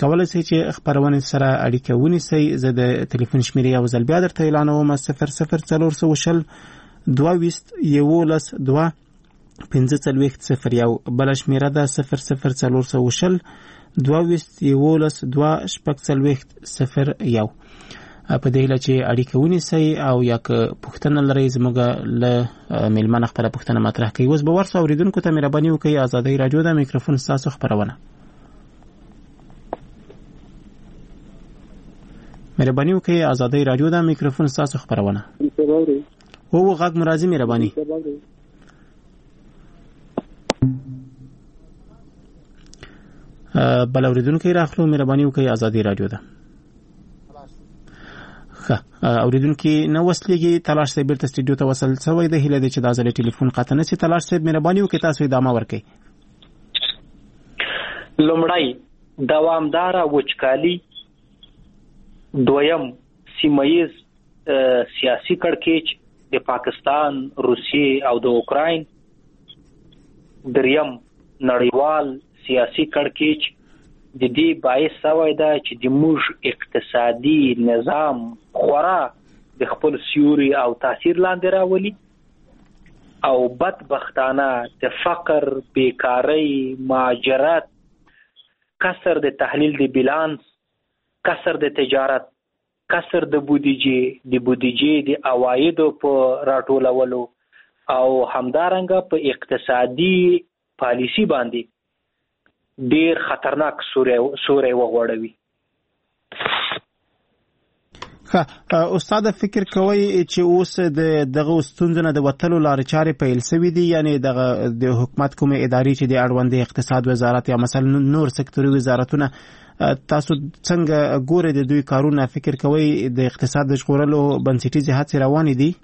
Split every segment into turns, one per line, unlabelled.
کولی شئ چې خپرونې سره اړیکه ونیسئ. زه د ټلیفون شمیرې یو ځل بیا درته اعلانوم: 0040 22 11 2 1540. بله شمیره ده 0040 22 11 2 1540. په دې هیله چې اړیکه ونیسئ او یا که پوښتنه لرئ زموږ له میلمانه خپله پوښتنه مطرح کوي. اوس به ورسو اورېدونکو ته مهرباني وکړئ. ازادۍ راډیو ده، میکروفون ستاسو خپرونه. مهرباني وکړئ. ازادۍ راډیو ده، میکروفون ستاسو خپرونه. غږ مو راځي، مهرباني. بل اورېدونکی راخلو، مهرباني وکړئ. ازادۍ راډیو ده. اوریدونکي نه وسلېږي. تلاش صاحب بیرته سټوډیو ته وصل شوی دی. هیله ده چې دا ځل ټلیفون قطع نه شي. تلاش صاحب مهرباني وکړئ، تاسو ادامه ورکړئ.
لومړی دوامداره وچکالي، دویم سیمه‌ییز سیاسي کړکېچ د پاکستان، روسیې او د اوکراین، دریم نړیوال سیاسي کړکېچ د دې باعث شوی ده چې د موږ اقتصادي نظام خورا د خپل سیوري او تاثیر لاندې راولي، او بدبختانه د فقر، بیکارۍ، مهاجرت، کسر د تحلیل د بیلانس، کسر د تجارت، کسر د بودیجې د عوایدو په راټولولو او همدارنګه په اقتصادي پالیسی باندې ډیر خطرناک سوري وغوړوي.
استاد فکر کوي چې اوس دغه ستونزو نه د وتلو لارې چارې پیل شوې دي؟ یعنی دغه د حکومت کومې ادارې چې د اړوند اقتصاد وزارت یا مثلا نور سکتوري وزارتونه، تاسو څنګه ګورئ د دوی کارونه؟ فکر کوي د اقتصاد د ژغورلو بنسټیزې هڅې روانې دي؟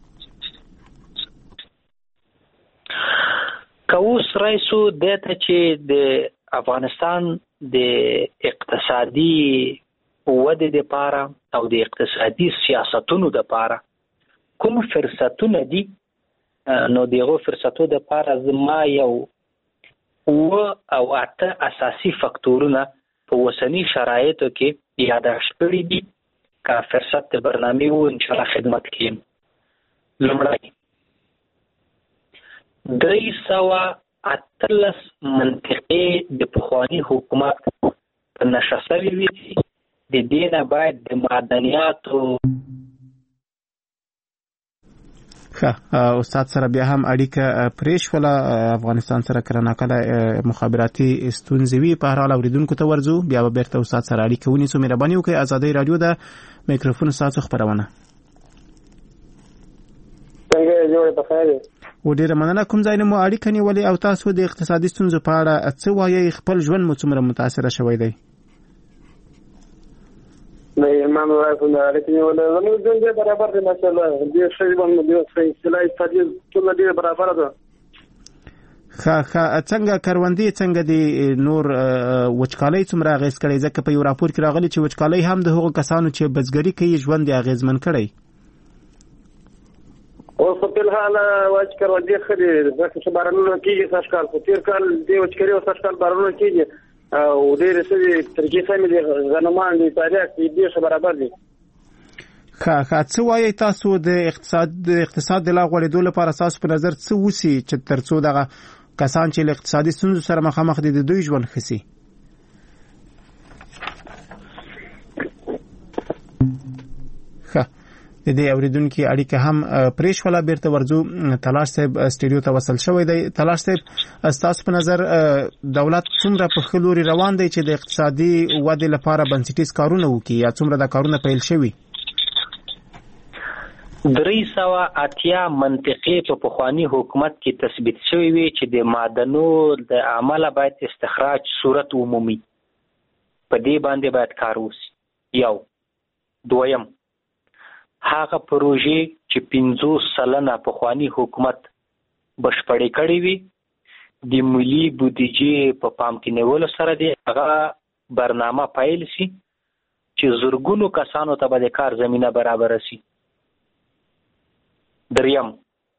که اوس رئیسو دته چې د افغانستان د اقتصادي ودې لپاره او د اقتصادي سیاستونو لپاره کوم فرصتونه دي، نو دغه فرصتونو لپاره زما یو او اته اساسي فاکتورونه په وسنی شرایطو کې یاداښت کړي دي. که فرصت د برنامې وو ان شاء الله خدمت کوم. لومړی 313 منطقې د پخواني حکومت په نشه شوې وي. د دې نه باید د معدنیاتو
استاد سره بیا هم اړیکه پرې شوله. افغانستان سره کله ناکله مخابراتي ستونزې وي. په هر حال اورېدونکو ته ورځو، بیا به بیرته استاد سره اړیکه ونیسو. مهرباني وکړئ. ازادۍ راډیو ده، میکروفون ستاسو خپرونه.
څنګه جوړ په خیر؟
و ډیره مننه. کوم ځای نه مو اړیکه نیولې او تاسو د اقتصادي ستونزو په اړه څه وایي؟ خپل ژوند مو څومره متاثره شوی دی؟
نه ما نو راځم دا اړیکه نیولې. زموږ ژوند برابر دی ماشاءالله. دې شی باندې دې اصطلاحي تدریس ټول دې برابر ده.
څنګه کروندې، څنګه د نور وچکالۍ څومره اغېز کړی؟ ځکه په یو راپور کې راغلی چې وچکالۍ هم د هغو کسانو چې بزګري کوي ژوند یې اغېزمن کړی.
اوس په الحال وچکالي دې خدي ځکه بارانونه کېږي سږکال، خو تیر کال دې وچکالي او سږکال بارانونه کېږي او ډېر څه ترکیه سمې دي غنمان دي تاریخ دې برابر دي.
څه وایي تاسو د اقتصاد د لا غوړېدو لپاره تاسو په نظر څه وسی چې ترڅو دغه کسان چې له اقتصادي ستونزو سره مخامخ دي د دوی ژوند ښه شي؟ د دې اوریدونکو اړیکه هم پرې شوله. بیرته ورځو. تلاش صاحب سټوډیو ته وصل شوی دی. تلاش صاحب، تاسو په نظر دولت څومره په ښه لوري روان دی چې د اقتصادي ودې لپاره بنسټیز کارونه وکړي، یا څومره دا کارونه پیل شوي؟
380 منطقې په پخواني حکومت کې تثبیت شوی وي چې د معدنو د عمله باید استخراج صورت عمومي، په دې باندې باید کار وشي. یو. دویم، هغه پروژې چې 50% پخواني حکومت بشپړې کړې وي د ملي بودیجې په پام کې نیولو سره دی هغه برنامه پیل شي چې زرګونو کسانو ته به د کار زمینه برابر شي. دریم،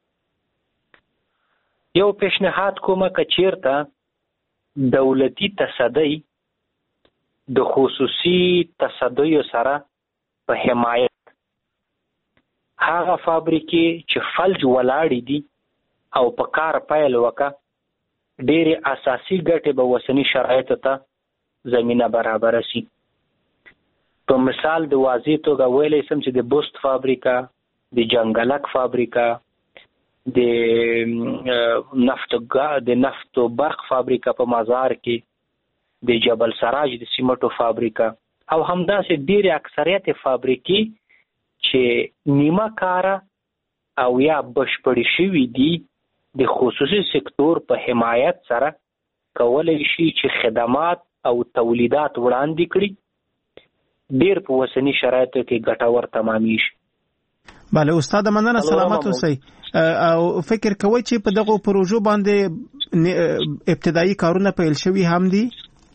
یو پیشنهاد کومه که چیرته دولتي تصدی د خصوصي تصدیو سره په حمایت هغه فابریکې چې فلج ولاړې دي او په کار پیل وکړه ډېرې اساسي ګټې به اوسني شرایطو ته زمینه برابره شي. په مثال د واضح توګه ویلی سم چې د بست فابریکه، د جنګلک فابریکه، د نفت و برق فابریکه په مزار کې، د جبل سراج د سیمټو فابریکه او همداسې ډېرې اکثریت فابریکې چې نیمه کاره او یا بشپړې شوي دي د خصوصي سکتور په حمایت سره کولی شي چې خدمات او تولیدات وړاندې کړي ډېر په اوسني شرایطو کې ګټور تمامي شي.
بله استاد مننه، سلامت اوسئ. او فکر کوئ چې په دغو پروژو باندې ابتدایي کارونه پیل شوي هم دي؟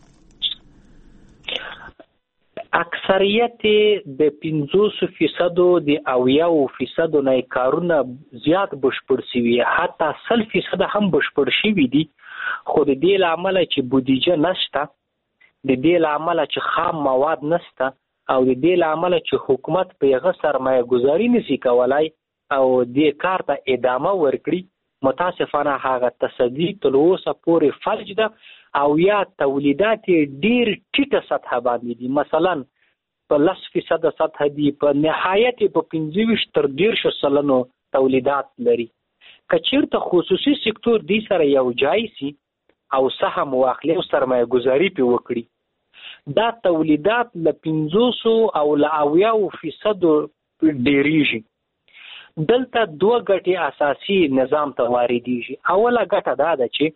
اکثریت د 50% د 90% نه کارونه زیات بشپړ شوي، حتی 100% هم بشپړ شوي دي، خو د دې له امله چې بودیجه نشته، د دې له امله چې خام مواد نشته او د دې له امله چې حکومت په هغه سرمایه گذاري نشي کولای او دې کار ته ادامه ورکړي، متاسفانه هغه تصدي تر اوسه پورې فلج ده او یا تولیدات ډیر ټیټه سطح باندې دي. مثلا په 10% سطح دي، په نهایت په 25 تر 30% تولیدات لري. که چیرته خصوصي سکتور دې سره یو ځای سي او سهم واخلي او سرمایه گذاري پې وکړي، دا تولیدات له 50 او له 90% ډیریږي. دلته دوه ګټې اساسي نظام ته واردېږي. اوله ګټه دا ده چې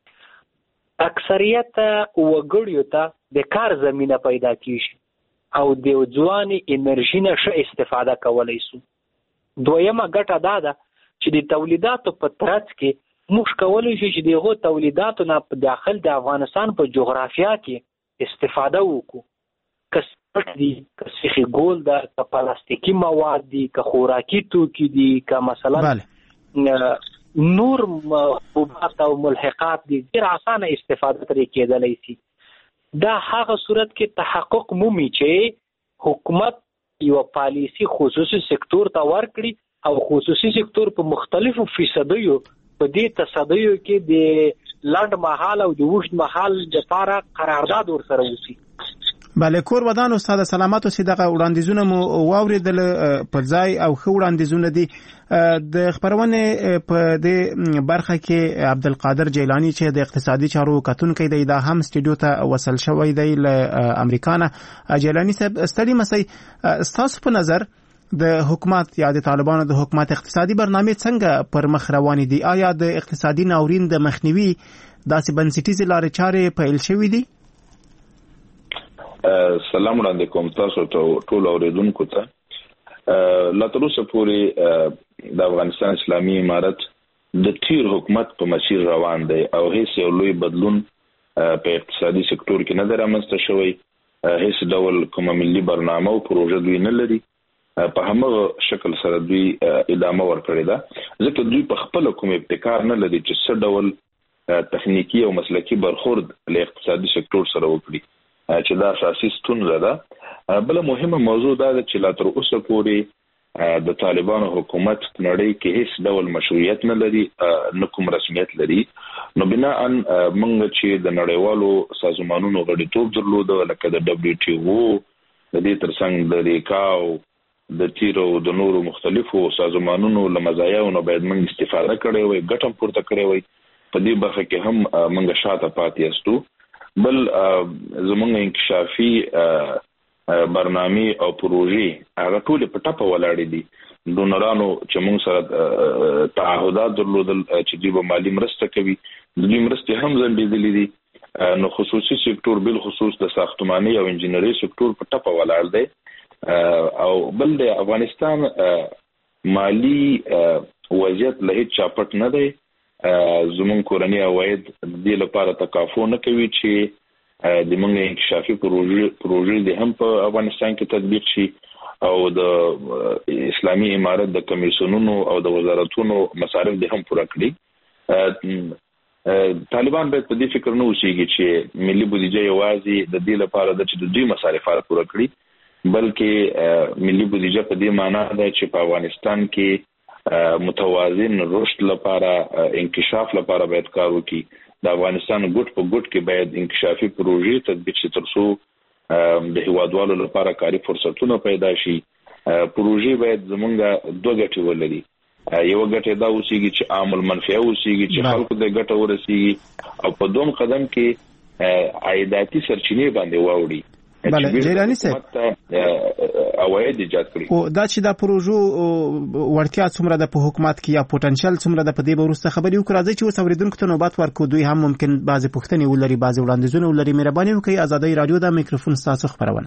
اکثریت وګړیو ته د کار زمینه پیدا کیږي او د ځوانې انرژي نه ښه استفاده کولی شو. دویمه ګټه دا ده چې د تولیداتو په ترڅ کې موږ کولی شو چې د هغو تولیداتو نه په داخل د افغانستان په جغرافیا کې استفاده وکړو. که سپټ دي، که سیخي ګول ده، که پلاستیکي مواد دي، که خوراکي توکي دي، که مثلا نور حبوبات او ملحقات دي، ډېر اسانه استفاده ترې کېدلی شي. دا هغه صورت کې تحقق مومي چې حکومت یو پالیسي خصوصي سکتور ته ورکړي او خصوصي سکتور په مختلفو فیصدیو په دې تصدیو کې د لنډ مهال او د اوږد مهال لپاره قرارداد ورسره وشي.
بله کور ودان استاد سلامت اوسئ. دغه وړاندیزونه مو واورېدل، په ځای او ښه وړاندیزونه دي. د خپرونې په دې برخه کې عبدالقادر جیلانی چې د اقتصادي چارو کتونکی دی، دا هم سټوډیو ته وصل شوی دی له امریکا نه. جیلانی صاحب ستړي مسئ، ستاسو په نظر د حکومت یا د طالبانو د حکومت اقتصادي برنامې څنګه پر مخ روانې دي؟ آیا د اقتصادي ناورین د مخنیوي داسې بنسټیزې لارې چارې پیل شوي دي؟
سلام وړاندې کوم تاسو ته ټول اوریدونکو ته. لا تر اوسه پورې د افغانستان اسلامي امارت د تیر حکومت په مسیر روان دی او هیڅ یو لوی بدلون په اقتصادي سکتور کې نه دی رامنځته شوی. هیڅ ډول کومه ملي برنامه او پروژه دوی نه لري. په همغه شکل سره دوی ادامه ورکړې ده، ځکه دوی په خپل کوم ابتکار نه لري چې څه ډول تخنیکی او مسلکی برخورد له اقتصادي سکتور سره وکړي، چې دا اساسي ستونزه ده. بل مهمه موضوع دا ده چې لا تر اوسه پورې د طالبانو حکومت نړۍ کې هیڅ ډول مشروعیت نه لري، نه کوم رسمیت لري. نو بناء موږ چې د نړیوالو سازمانونو غړیتوب درلوده، لکه د WTO، د دې ترڅنګ د ریکاو، د تیرو د نورو مختلفو سازمانونو له مزایاونو باید موږ استفاده کړې وای، ګټه هم پورته کړې وای. په دې برخه کې هم موږ شاته پاتې یاستو. بل زمونږ انکشافي برنامې او پروژې هغه ټول په ټپه ولاړې دي. ډونرانو چې موږ سره تعهدات درلودل چې دوی به مالي مرسته کوي، د دوی مرستې هم ځنډېدلې دي. نو خصوصي سکتور بالخصوص د ساختماني او انجینري سکتور په ټپه ولاړ دی. او بل د افغانستان مالی وضعیت له هیڅ چا پټ نه دی. زمون کورنی عواید د دې لپاره تکافو نه کوي چې د موږ انکشافي پروژې د هم په افغانستان کې تطبیق شي او د اسلامي امارت د کمیسیونونو او د وزارتونو مصارف د هم پوره کړي. طالبان باید په دې فکر نه اوسېږي چې ملي بودیجه یوازې د دې لپاره د چې د دوی مصارفات پوره کړي، بلکې ملي بودیجه په دې معنی ده چې په افغانستان کې متوازن رشد لپاره انکشاف لپاره باید کار وکړي. د افغانستان ګوټ په ګوټ کې باید انکشافي پروژې تطبیق شي ترڅو د هیوادوالو لپاره کاري فرصتونه پیدا شي. پروژې باید زمونږ دوه ګټې ولري. یو ګټه دا اوسېږي چې عامل منفعه اوسېږي چې خلکو د ګټه ورسېږي، او په دوم قدم کې عایداتي سرچینې باندې واوړي.
بله جیلانی صاحب
اواید ایجاد کړي
او دا چې دا پروژو ورتیا څومره د په حکومت کې یا پوتنشل څومره د په دې وروسته خبرې وکړه چې اوس اوریدونکو ته نوبت ورکو، دوی هم ممکن بعضی پوښتنې ولري، بعضی وړاندیزونه ولري. مهرباني وکړئ آزادۍ رادیو دا میکروفون ستاسو خبرونه.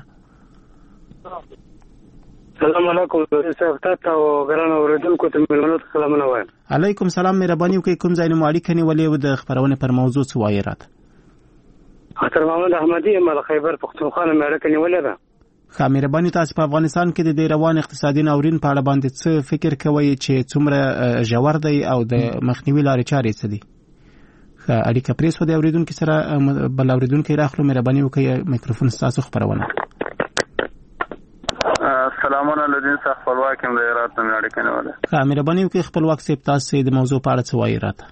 السلام علیکم صاحب، تاسو او ګران اوریدونکو ته ملګرو سلامونه وایم.
علیکم سلام. مهرباني وکړئ کوم ځای نه اړیکه نیولې و د خبرونه پر موضوع څه وایي راته؟
خاطر محمد احمدی مال خیبر پختونخوا نه اړیکه نیولې ده.
ښه، مهرباني تاسو په افغانستان کې د روان اقتصادي ناورین په اړه باندې څه فکر کوئ چې څومره ژور دی او د مخنیوي لارې چارې څه دي؟ ښه، اړیکه پرې شوه د اوریدونکو سره. بل اوریدونکی راخلو، مهرباني وکړئ میکروفون ستاسو خبرونه.
سلامونه لدین صاحب، خپلواک یم د هرات نه اړیکه نیولې.
ښه، مهرباني وکړئ خپلواک صاحب تاسو د موضوع په اړه څه وایي راته؟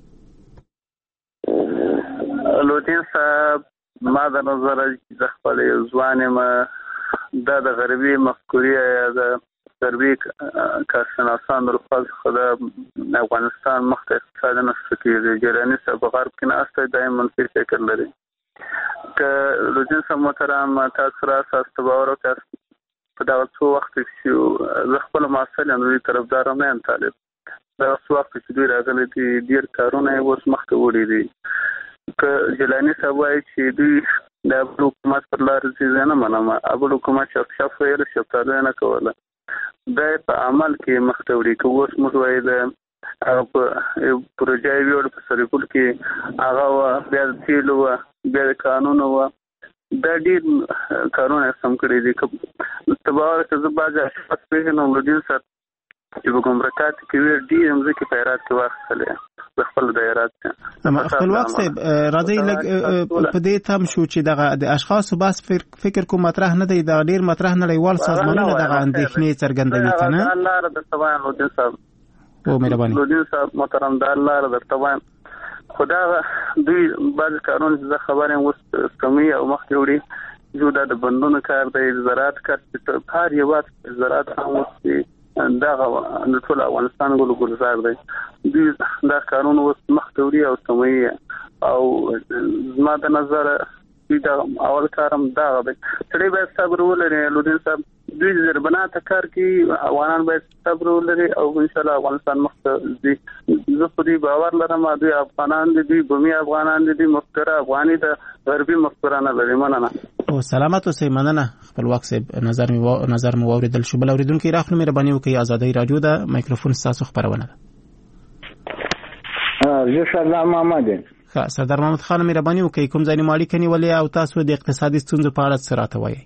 لدین صاحب، ما د نظر د خپل ځوان یم د غربي مفکورې یا د غربي کارشناسان رخصت خدا افغانستان مخ ته اقتصادي نشته کېږي. جیلانی صاحب غرب کې ناسته دایم منفي فکر لري. که لدین صاحب محترم تاسو را اساس باور وکړئ په دا څو وخت چې زه خپل معاصر یم، دوی طرفدار نه یم طالب. دا څو وخت چې دوی راغلي دي ډېر کارونه یې اوس مخته وړي دي. که جیلانی صاحب وایي چې دوی د حکومت پر لار ځي، نه منم. حکومت شفاف ویل شفتالو نه کوله، دا په عمل کې مخته وړي. که اوس موږ وایي د هغه په پروژه ویوړ په سرپل کې هغه بیا د تیلو بیا د قانون دا ډېر کارونه سم کړي دي. تباور که زه بعضې اشخاص پېژنم لدین صاحب چې په ګمرکات کې وي ډېر مځکې په هرات کې واخیستلې د خپل د هرات څخه.
خپلواک صاحب راځئ لږ په دې تم شو چې دغه د اشخاصو بس فکر کوم مطرح نه دی، دغه ډېر مطرح نړیوال سازمانونه دغه اندېښنې څرګندوي که نه؟
الله را درته وایم لدین صاحب،
مهرباني
لدین صاحب محترم، د الله را درته وایم خو دا دوی بعضې کارونه چې زه خبر یم اوس کموي او مخکې وړي. جو دا د بندونو کار دی، زراعت کار چې هر هېواد زراعت هم اوس دغه د ټول افغانستان ګلزار دی. دوی دا کارونه اوس مخته وړي او سموي. او زما د نظر دا اول کارم دغه دی. سړی باید صبر ولري لدین صاحب. دوی زربناته کار کوي، افغانان باید صبر ولري او انشاءالله افغانستان مخته ځي. زه په دې باور لرم دوی افغانان دي، دوی بومي افغانان دي، دوی مفکوره افغاني د غربي مفکوره نه لري. مننه
او سلامت اوسئ. مننه خپلواک صاحب، نظر مو واورېدل شو. بل اورېدونکی راخلو، مهرباني وکړئ آزادۍ رادیو د میکروفون ستاسو خبرونه ده.
زه سردار محمد یم.
ښه، سردار محمد خان مهرباني وکړئ کوم ځای نه اړیکه نیولې او تاسو د اقتصادي ستونزو په اړه څه راته وایئ؟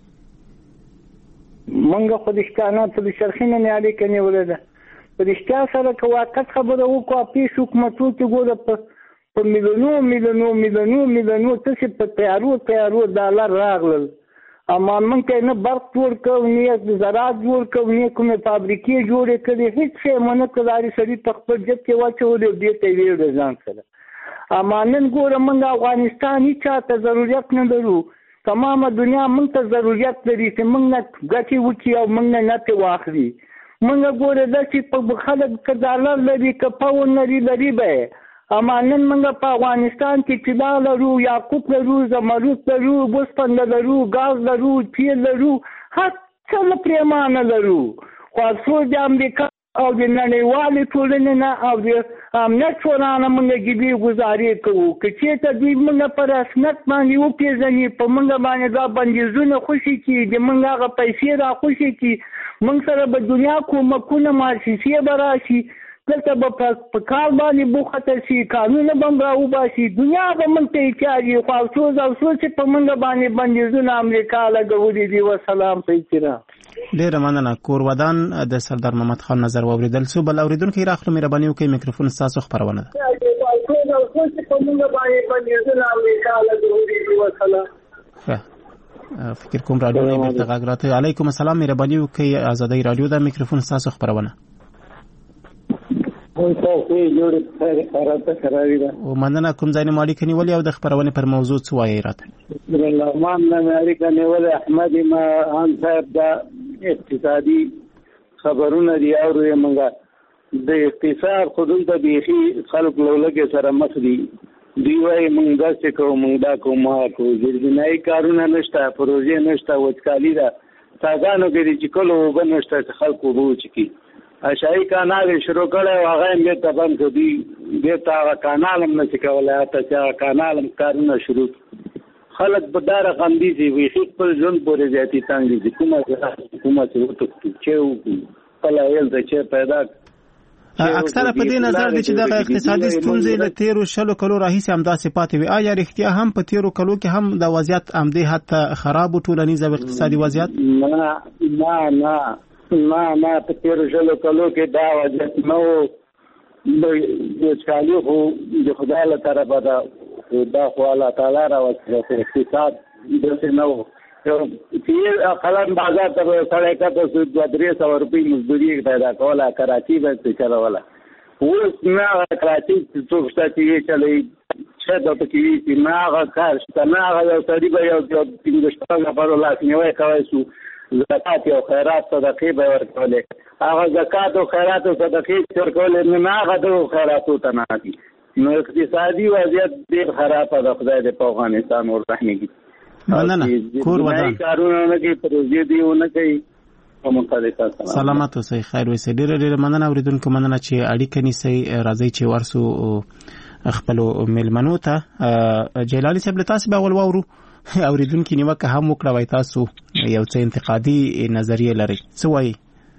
منګه خو د اشتاناتو د شرخینه نه اړیکه نیولې ده. په رښتیا سره که واقعیت خبره وکړو، پیش حکومتونو کې ګوره په میلیونو تاسې په تیارو ډالر راغلل، اما موږ ته نه برق جوړ کړو، نه زراعت جوړ کړو، نه کومې فابریکې جوړې کړې، هېڅ شی مو نه کړ. هر سړي په خپل جب کې واچولې او بېرته یې ویوړ ځان سره. اما نن ګوره موږ افغانستان هېچا ته ضرورت نه لرو. تمامه دنیا موږ ته ضرورت لري چې موږ نه ګټې وکړي او موږ نه نفع واخلي. موږ ګوره داسې په خلک که ډالر لري که پاون لري به یې. اما نن موږ په افغانستان کې طلا لرو، یاقوت لرو، زمرد لرو، وسپنه لرو، ګاز لرو، تیل لرو، هر څه له پرېمانه لرو. خو افسوس د امریکا او د نړیوالې ټولنې نه او د امنیت شورا نه موږ ګیبي ګزارې کوو. که چېرته دوی موږ په رسمیت باندې وپېژني، په موږ باندې دا بندیزونه خوشي کړي، د موږ هغه پیسې را خوشي کړي، موږ سره به دنیا کومکونه مؤسسې به راشي، دلته به په کار باندې بوخته شي، قانونه به هم راوباسي، دنیا به موږ ته احتیاجي. خو افسوس چې په موږ باندې بندیزونه امریکا لګولي دي. وسلام په احترام.
ډېره مننه. کور ودان د سردار محمد خان نظر واورېدل شو. بل اورېدونکی راخلو، مهرباني وکړئ میکروفون ستاسو خبرونه ده.
نو څه چې کومه باندې د امریکا له دوی وصله
فکر کوم رادیو نه بیرته غږ راته. علیکم السلام، مهرباني وکړئ ازادي رادیو دا میکروفون تاسو خبرونه.
او
مننه. کوم ځای نه مالي کني ولې او د خبرونه پر موضوع څه وایي راته؟
مان نه امریکا نه ولې احمد ما ان صاحب دا اقتصادي خبرونه دی او موږ د اقتصاد حدود د بيخي خلق لولګه سره مخ دي. دی وايي موږ دا څه کوو، موږ دا کوو، ما کوو، ځینې کارونه نشته، پروژې نشته، وچکالي ده، څاګانو کې چې کله وبنشته خلکو وبو چکی اشای کانال شروع کړو هغه یې ته بند کړی، دې تا کانال هم نشي کولای، ته کانال هم کارونه شروع خلک په دار غندي چې وی خپل ژوند پورې ځاتي تانګي چې کومه څه وته چې کله یې د چې پیدا
اکثر په دې نظر دي چې د اقتصادي ستونزې له 13 کلو راهیسې همداسې پاتې وي. آیا رښتیا هم په 13 کلو کې هم د وضعیت همدې حد خراب ټولنیز او اقتصادي وضعیت؟
نه په 13 کلو کې دا وضعیت نو د چالو خو د خدای له طرفه دا خو الله تعالی را وسره اقتصاد دغه نو چې خلک بازار ته سړی کته 200 روپۍ مزدوري پیدا کوله، کراچي به چلوله. اوس نه کراچي څوک چې چلی څه د پکې چې نه هغه کار شته، نه هغه سړي به یو 15 نفر لاس نیوي کوي سو زکات او خیرات صدقې به ورکولې. هغه زکات او خیرات او صدقې ورکولې نه هغه د خیراتو ته نه دي. نو اقتصادي وضعیت ډېر خراب ده. خدای دې په افغانستان ورحمېږي.
مننه. کور ودان
کارونه نه کوي، پروژې دیونه کوي.
سلامات اوسئ، خیر اوسئ. ډېر مننه اوریدونکو، مننه چې اړیکه نیسئ. راځي چې ورسو خپل ملمنو ته. جلالي صاحب له تاسو به اول واورو اوریدونکو نیوکه هم وکړه، وای تاسو یو څه انتقادي نظریه لرئ، څه وایي؟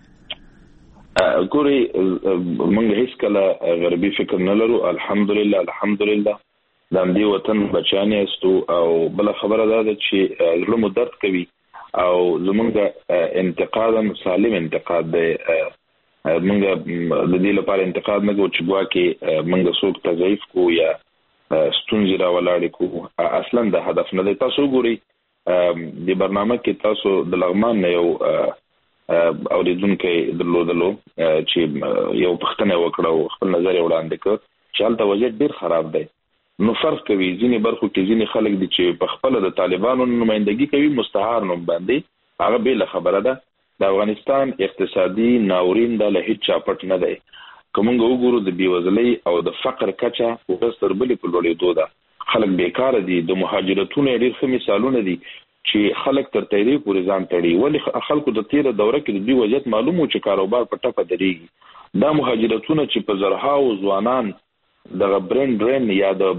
ګوري موږ هیڅ کله غربي فکر نه لرو. الحمدلله د دې وطن بچیان یاستو. او بل خبره ده چې زړه مو درد کوي او زمونږ انتقادم سالم انتقاد دی. موږ د دې لپاره انتقاد نه کوو چې ګواکې موږ څوک تضعیف کو یا ستونزې راولاړې کو. اصلا د هدف نه دی. تاسو ګوري د برنامه کې تاسو د لغمان نه یو اوریدونکو درلودلو چې یو پښتنه وکړو، خپل نظر وړاندې کړ چې هلته وضعیت ډېر خراب دی. نو فرق کوي، ځینې برخو کې ځینې خلک دي چې په خپل د طالبانو نمائندګي کوي، مستعار نوم باندې. هغه به له خبره ده د افغانستان اقتصادي ناورین د له هیڅ چاپټ نه دی. کومه وګورو د بیوزلۍ او د فقر کچه ورستر بلې په لوړېدو ده. خلک بیکار دي. د مهاجرتونو ډېر ښه مثالونه دي چې خلک تر تیری پورې ځان تړي. ولې خلکو د تیره دوره کې د دې وضعیت معلومو چې کاروبار په ټپه درېږي. دا مهاجرتونه چې په زرهاو ځوانان دغه برین ډرین یا د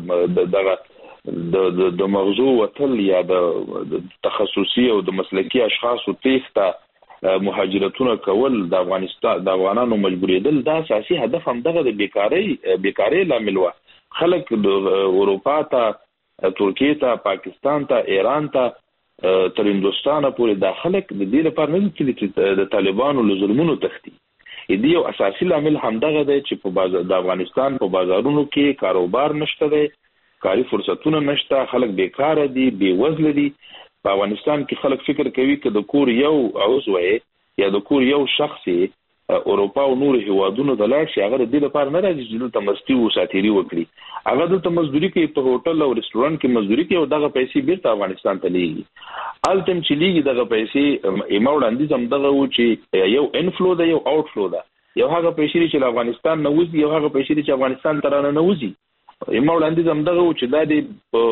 مغزو وتل یا د تخصصي او د مسلکي اشخاصو تېښته مهاجرتونه کول د افغانانو مجبورېدل، دا اساسي هدف هم دغه د بیکارۍ لامل و. خلک د اروپا ته، ترکیه ته، پاکستان ته، ایران ته، تر هندوستانه پورې دا خلک د دې لپاره نه دي چې د طالبانو له ظلمونو تښتي. دې یو اساسي لامل همدغه دی چې د افغانستان په بازارونو کې کاروبار نشته دی، کاري فرصتونه نشته، خلک بیکار دي، بې وزله دي. په افغانستان کې خلک فکر کوي چې د کور یو عضو یا د کور یو شخص اروپا او نور هیوادونو ته لاړ شي، هغه د دې لپاره نه راځي چې دلته مستی او ساتيري وکړي. هغه دلته مزدوري کوي، په هوټل او رستورانت کې مزدوري کوي او دغه پیسې بیرته افغانستان ته لیږي. التم چې لیږي دغه پیسې ایمه وړاندیز هم دغه و چې یو انفلو ده، یو آوټ فلو ده. یو هغه پیسې چې افغانستان نه وځي، یو هغه پیسې چې افغانستان ته نه وځي. ایمه وړاندیز هم دغه و چې دا د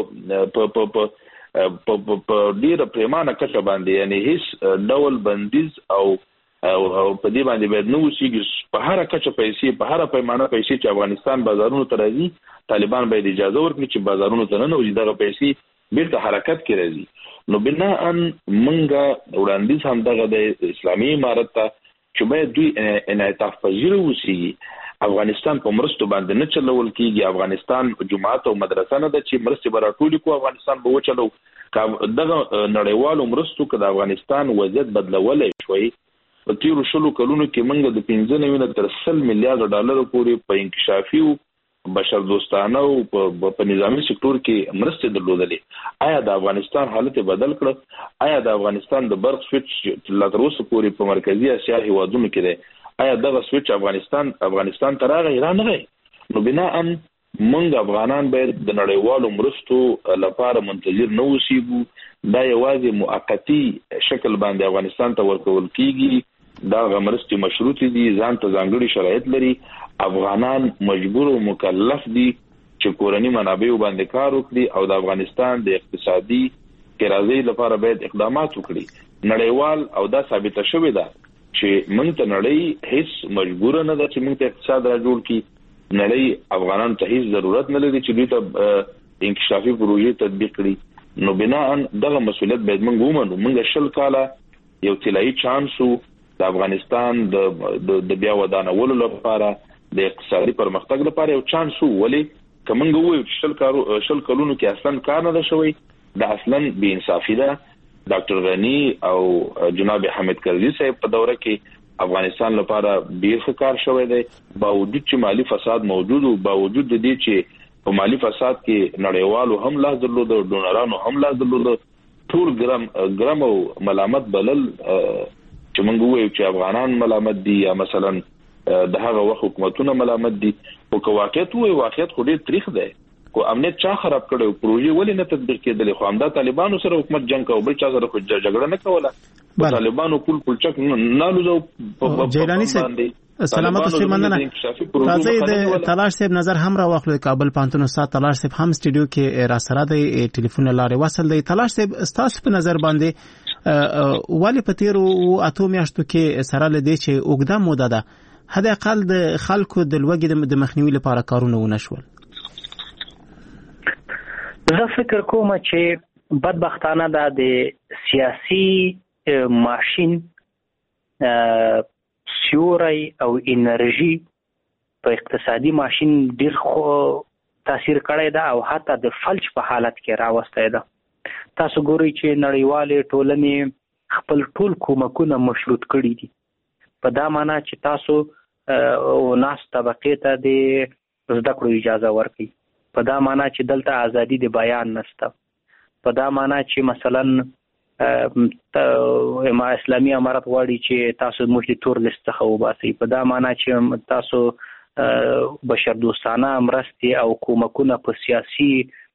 په ډیره پریمانه کچه باندې، یعنی هیڅ ډول بندیز او په دې باندې باید نو وسیږي. په هر کچه پیسې، په هر پیمانه پیسې چې افغانستان بازارونو ته راځي، طالبان باید اجازه ورکړي چې بازارونو ته نه وځي، دغه پیسې بیرته حرکت کې راځي. نو بناءً منګه وړاندیز هم دغه د اسلامي امارت ته چې باید دوی انعطاف پذیر وسیږي. افغانستان په مرستو باندې نه چلول کیږي. افغانستان جماعت او مدرسه نه ده چې مرستې به راټولې کو، افغانستان به وچلو. دغه نړیوالو مرستو که د افغانستان وضعیت بدلولی شوی، په تیرو 20 کلونو کې موږ د 15 تر 100 میلیارډ ډالر پورې په انکشافي بشر دوستانه او په نظامی سکتور کې مرسته درلودلې. آیا د افغانستان حالت بدل کړ؟ آیا د افغانستان د برق سویچ لا تر اوسه پورې په مرکزی اسیا هیوادونو کې دی؟ آیا دغه سویچ افغانستان ته راغی؟ ایران نه. نو بناء موږ افغانان باید د نړیوالو مرستو لپاره منتظر نه اوسېږو. دا یوازې موقتی شکل باندې افغانستان ته ورکول کیږي. دا مرستې مشروطې دي، ځان ته ځانګړي شرایط لري. افغانان مجبور او مکلف دي چې کورنی منابع باندې کار وکړي او د افغانستان د اقتصادي کرازۍ لپاره باید اقدامات وکړي. نړیوال او دا ثابته شوې ده چې موږ ته نړۍ هیڅ مجبور نه ده چې موږ ته اقتصاد را جوړ کړي. نړۍ افغانان ته هیڅ ضرورت نه لري چې دوی ته انکشافي پروژې تطبیق کړي. نو بنا دغه مسؤلیت باید موږ ومنو. موږ 20 کاله یو طلایي چانس د افغانستان د بیا ودانولو لپاره د اقتصادي پرمختګ لپاره یو چانس ولی کومنګ وو چې 20 کلونو کې اصلا کار نه شوی. دا اصلا بے انصافي ده. ډاکټر غنی او جناب حمید کرزي صاحب په دوره کې افغانستان لپاره ډیر کار شوی دی، باوجود چې مالی فساد موجود او باوجود د دې چې په مالی فساد کې نړیوالو هم لاس درلود، ډونرانو هم لاس درلود. ټول ګرام او ملامت بلل چې موږ وایو چې افغانان ملامت دي یا مثلا د هغه وخت حکومتونه ملامت دي. او که واقعیت وایي، واقعیت خو ډیر تاریخ دی. کو امنیت چا خراب کړو؟ پروژې ولې نه تطبیق کېدلې؟ خو همدا طالبانو سره حکومت جنگ کوي، بل چا سره خو جګړه نه کوله. طالبانو کول چک نه لوزو په
جیلانی صاحب سلامت اوسئ. مننه. تازه د تلاش صاحب نظر هم را واخلو. کابل پانتون استاد تلاش صاحب هم سټډیو کې را سره دی، ټلیفون لارې وصل دی. تلاش صاحب تاسو په نظر باندې ولی په تیر او اتو میاشتو کې سره لدی چې اوګدا موده ده حد اقل د خلکو د لوګي د مخنیوي لپاره کارونه ونشول؟
زه فکر کوم چې بدبختانه د سیاسي ماشین سیوري او انرژي په اقتصادي ماشین ډیر تاثیر کړی ده او حتی د فلج په حالت کې راوستی ده. تاسو ګورئ چې نړیوالې ټولنې خپل ټول کومکونه مشروط کړي دي. په دا معنا چې تاسو ناس طبقې ته د زده کړو اجازه ورکړي. په دا معنا چې دلته ازادي د بیان نشته. په دا معنا چې مثلا اسلامي امارت غواړي چې تاسو موږ د تور لیست څخه وباسئ. په دا معنا چې تاسو بشر دوستانه مرستې او کومکونه په سیاسي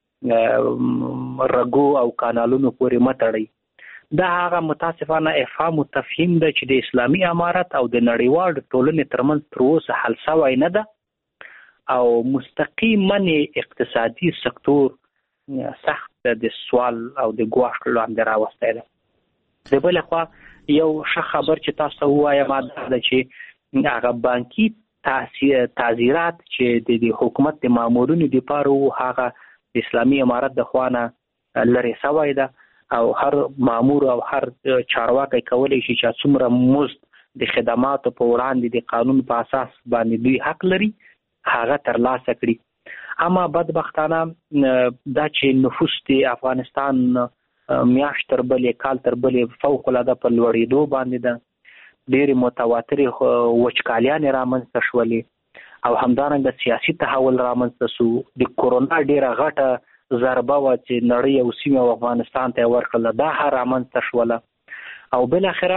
رګو او کانالونو پورې متړئ. دا هغه متاسفانه افهام او تفهیم ده چې د اسلامي امارت او د نړیوال ټولنې ترمنځ تر اوسه حل شوی نه ده او مستقیما اقتصادي سکتور سخت د سوال او د ګواښ لاندې راوستی ده. د بل خوا یو ښه خبر چې تاسو ووایم دا ده چې هغه بانکي تعزیرات چې د حکومت د مامورینو دپاره هغه د اسلامي امارت د خوانه لرې شوی ده او هر مامور او هر چارواکی کولی شي چې څومره مزد د خدماتو په وړاندې د قانون په اساس باندې دوی حق لري هغه ترلاسه کړي. اما بدبختانه دا چې نفوس د افغانستان میاشت تر بلې کال تر بلې فوق العاده په لوړېدو باندې ده. ډېرې متواترې وچکالیانې رامنځته شولې او همدارنګه سیاسي تحول رامنځته شو. د کورونا ډېره غټه ضربه وه چې نړۍ او سیمه او افغانستان ته یې ورکړله، دا رامنځته شوله. او بالاخره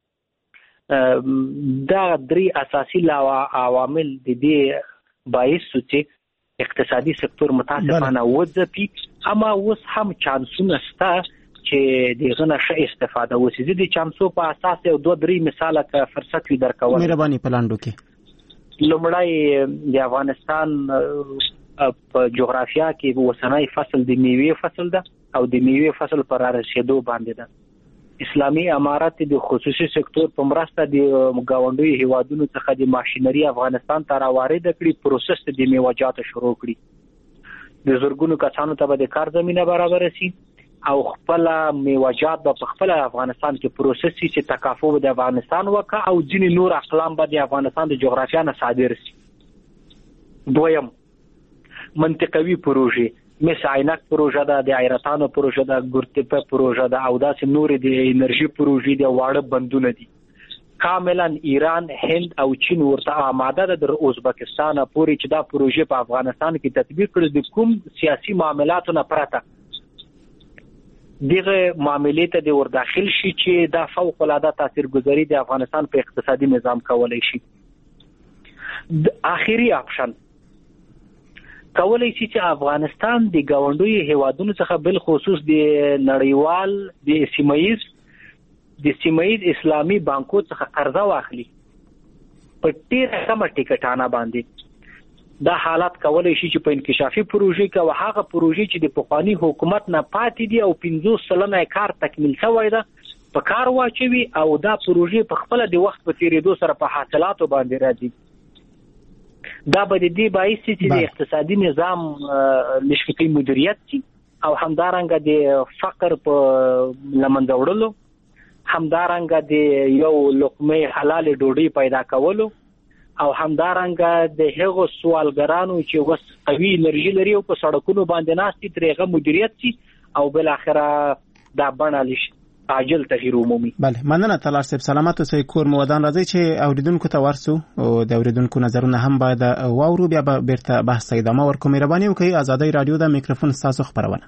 دا درې اساسي عوامل د دې باعث شو چې اقتصادي سکتور متاسفانه وځپي. اما اوس هم چانسونه شته چې دغه نه ښه استفاده وشي. زه د چانسو په اساس یو 2-3 مثاله که فرصت وي درکوم.
مهرباني پلاندو کې
لومړی د افغانستان په جغرافیا کې وسنۍ فصل د میوې فصل ده او د میوې فصل پر رسیدو باندې ده. اسلامي امارت د خصوصي سکتور په مرسته د ګاونډیو هیوادونو څخه د ماشینري افغانستان ته راوارد کړي، پروسس د میوه‌جاتو شروع کړي. د زرګونو کسانو ته به د کار زمینه برابر شي او خپل میوه‌جات به په خپل افغانستان کې پروسس شي چې تکافو د افغانستان وکړي او ځینې نور اقلام به د افغانستان د جغرافیا نه صادر شي. دویم منطقوي پروژې مثل عینک پروژه ده، د ایرتانو پروژه ده، ګورتپه پروژه ده او داسې نورې د انرژي پروژې د واړه بندونه دي. کاملا ایران، هند او چین ورته آماده ده در ازبکستان پورې چې دا پروژه په افغانستان کې تطبیق کړي د کوم سیاسي معاملاتو نه پرته دغه معاملې ته د ور داخل شي چې دا فوق العاده تاثیرګذاري د افغانستان په اقتصادي نظام کولای شي. اخیری اپشن کولای شي چې افغانستان د ګاونډي هیوادونو څخه بل خصوص د نړیوال د سیمایي اسلامي بانکو څخه قرضه واخلي په ډیره کمه ټیکټانه باندې. دا حالت کولای شي چې په انکشافي پروژې کې او هغه پروژې چې د پخوانی حکومت نه پاتې دي او 50% کار تکمیل شوی ده په کار واچوي او دا پروژې په خپل د وخت په تیریدو سره په حاصلاتو باندې راځي. دا به د دې باعث چې د اقتصادي نظام مشکلي مدیریت شي او همدارنګه د فقر په لمنځه وړلو، همدارنګه د یو لقمه حلال ډوډۍ پیدا کولو او همدارنګه د هغو سوالګرانو چې وس قوي انرژي لري او په سړکونو باندې ناستي ترېغه مدیریت شي او بل اخره دا بڼه عاجل تغییر عمومي.
بله، مننه طلال صاحب، سلامت اوسئ. کور مو ودان. راځي چې اوریدونکو ته ورسو او د اوریدونکو نظرونه هم باید واورو، بیا به بیرته بحث ته ادامه ورکوو. مهرباني وکړئ آزادۍ رادیو د میکروفون ستاسو خپرونه.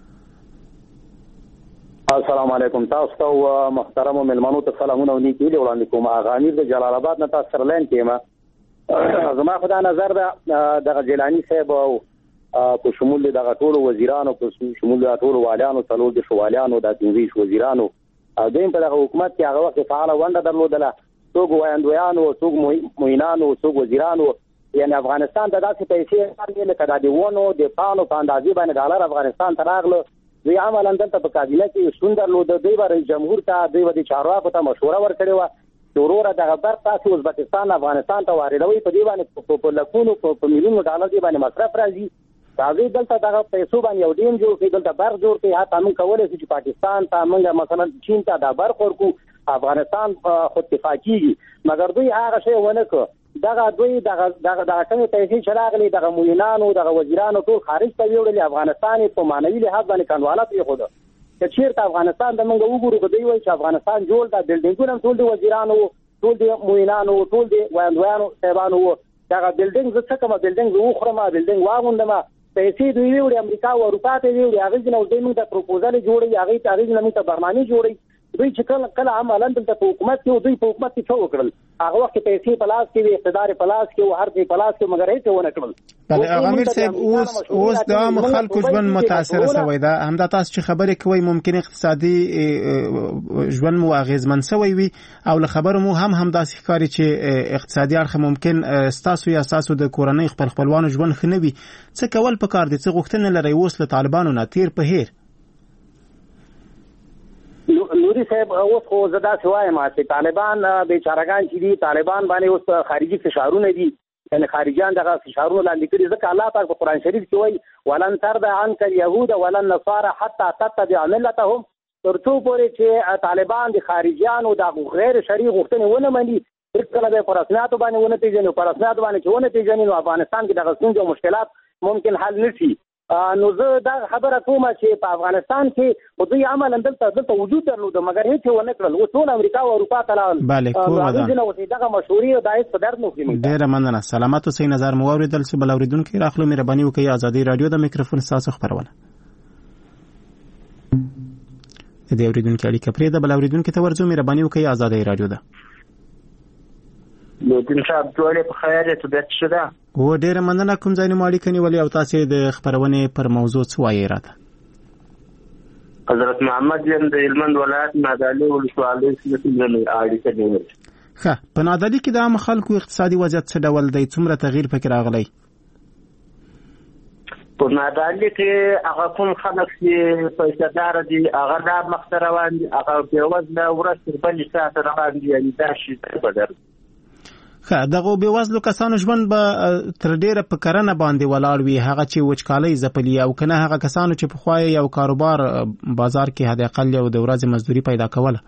السلام علیکم. تاسو ته محترم ملمنو ته سلامونه او نیکی هیلې وړاندې کوم. غانیر د جلال آباد نه تاسو سره لاین کېم. زما خو دا نظر ده دغه جیلانی صاحب او په شمول دغه ټولو وزیرانو، په شمول د ټولو والیانو، څلور د شوالیانو، د 23 وزیرانو او دویم په دغه حکومت کې هغه وخت فعاله ونډه درلودله. څوک وایندویانو، څوک معینانو، څوک وزیرانو. یعنی افغانستان ته داسې پیسې راغلې لکه د ونو د پانو په اندازې باندې ډالر افغانستان ته راغله. دوی عملاً دلته په کابینه کې شتون درلوده. دوی به رئیس جمهور ته، دوی به د چارواکو ته مشوره ورکړې وه چې وروره دغه برق تاسې ازبکستان افغانستان ته واردوئ، په دې باندې په لکونو په میلیونو ډالر دې باندې مصرف راځي. هغوی دلته دغه پیسو باندې یو ډیم جوړ کړي، دلته برق جوړ کړي. حتی موږ کولی شو چې پاکستان ته، موږ مثلا چین ته دا برق ورکړو، افغانستان خود دفاع کېږي. مګر دوی هغه شی ونه کړ. دوی دغه کومې پیسې چې راغلي دغه معینانو، دغه وزیرانو ټول خارج ته ویوړلې. افغانستان په معنوي لحاظ باندې کنډواله پرېښوده. که چېرته افغانستان د موږ وګورو، که دوی وایي چې افغانستان جوړ ده، بلډینګونه هم ټول د وزیرانو وو، ټول د معینانو وو، ټول د وایندویانو صاحبانو وو. دغه بلډینګ زه څه کومه بلډینګ زه وخورم، بلډینګ واغوندم، پیسې دوی ویوړې امریکا او اروپا ته ویوړې. هغې نه دوی موږ ته پروپوزل جوړوي، هغې نه موږ ته برنامې جوړوي. دوی چې کله عملاً دلته په حکومت کې، دوی په حکومت کې څه وکړل؟ هغه وخت پیسې په لاس کې وي، اقتدار په لاس کې و، هر څه په لاس کې، مګر هیڅ ونه کړل.
بله امیر صاحب، اوس د عامو خلکو ژوند متاثره شوی ده. همدا تاسو چې خبرې کوئ ممکن اقتصادي ژوند مو اغېزمن شوی وي او له خبرو مو همداسې ښکاري چې اقتصادي اړخ ممکن ستاسو یا ستاسو د کورنۍ خپلوانو ژوند ښه نه وي. څه کول پکار دي؟ څه غوښتنه لرئ اوس له طالبانو نه تیر په هیر؟
نوري صاحب، اوس خو زه داسې وایم چې طالبان بیچارهګان چې دي، طالبان باندې اوس خارجي فشارونه دي، یعنی خارجیان دغه فشارونه لاندې کړي. ځکه الله پاک په قرآن شریف کې وایي ولن ترضى عنك اليهود ولا النصارى حتى تتبع ملتهم. تر څو پورې چې طالبان د خارجیانو د غیر شرعي غوښتنې ونه مني، هېڅکله به په رسمیاتو باندې ونه پېژني. په رسمیاتو باندې چې ونه پېژني، نو افغانستان کې دغه ستونزې او مشکلات ممکن حل نه شي. نو زه دا خبره کوم چې په افغانستان کې دوی عملاً دلته وجود درلوده، مګر هیڅ ونه کړل. اوس ټول امریکا او اروپا ته لاړل.
بله، کور ودان.
دغه مشورې دا هېڅ په درد نه خوري.
ډېره مننه. سلامت اوسئ. نظر مو واورېدل شو. بل اورېدونکي راخلو. مهرباني وکړئ آزادۍ رادیو د میکروفون ستاسو خپرونه. د دې اورېدونکي اړیکه پرېږده. بل اورېدونکي ته ورځو. مهرباني وکړئ آزادۍ رادیو ده.
لوطین صاحب ټولې په خیر یې؟ طبیعت ښه ده؟
و ډېره مننه. کوم ځای نه مو اړیکه نیولې او تاسې د خپرونې پر موضوع څه وایئ راته؟
حضرت محمد یم د هلمند ولایت نادعلي ولسوالۍ څخه اړیکه نیولې.
ښه، په نادعلي کې د عامو خلکو اقتصادي وضعیت څه ډول دی؟ څومره تغییر پکې راغلی؟
په نادعلي کې هغه کوم خلک چې پیسه‌دار دي هغه لا مخته روان دي، هغه بېوزله ورځ تر بلې ساعته روان دي. یعنې دا شي بدل.
دغه بېوزلو کسانو ژوند به تر ډېره په کرنه باندې ولاړ وي، هغه چې وچکالۍ ځپلي، او که نه هغه کسانو چې پخوا یو کاروبار بازار کې حد اقل یو د ورځې مزدوري پیدا کوله.